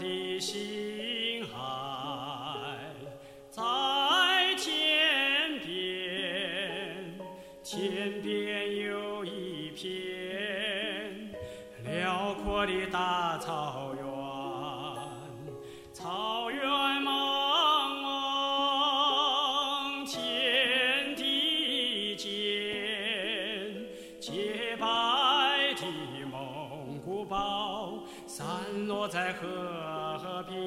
的心海在天边，天边有一片辽阔的大草原，草原茫茫，天地间，洁白的蒙古包散落在河边。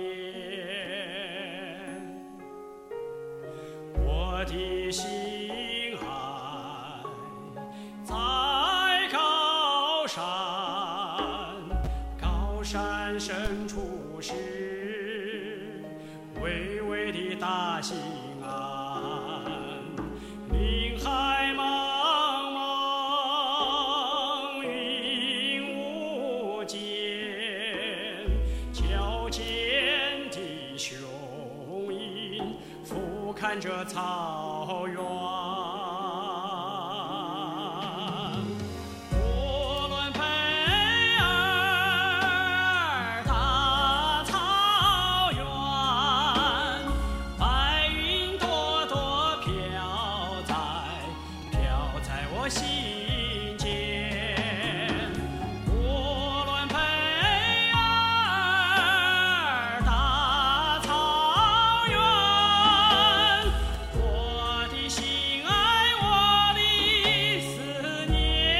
我的心海在高山，高山深处是巍巍的大兴安，林海茫茫，云无间，矫健的雄鹰俯瞰着草原。呼伦贝尔大草原，白云朵朵飘在我心间。呼伦贝尔大草原，我的心爱，我的思念。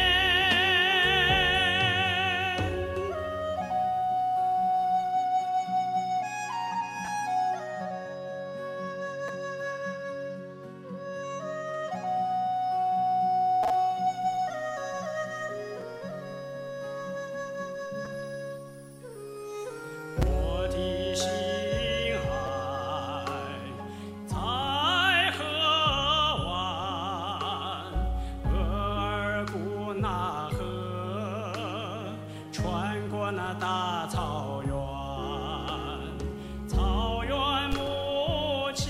我的心海在河湾，额尔古纳河穿过那大草原，草原母亲，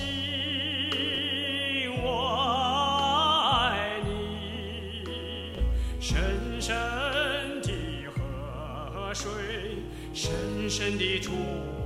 我爱你，深深的河水，深深地触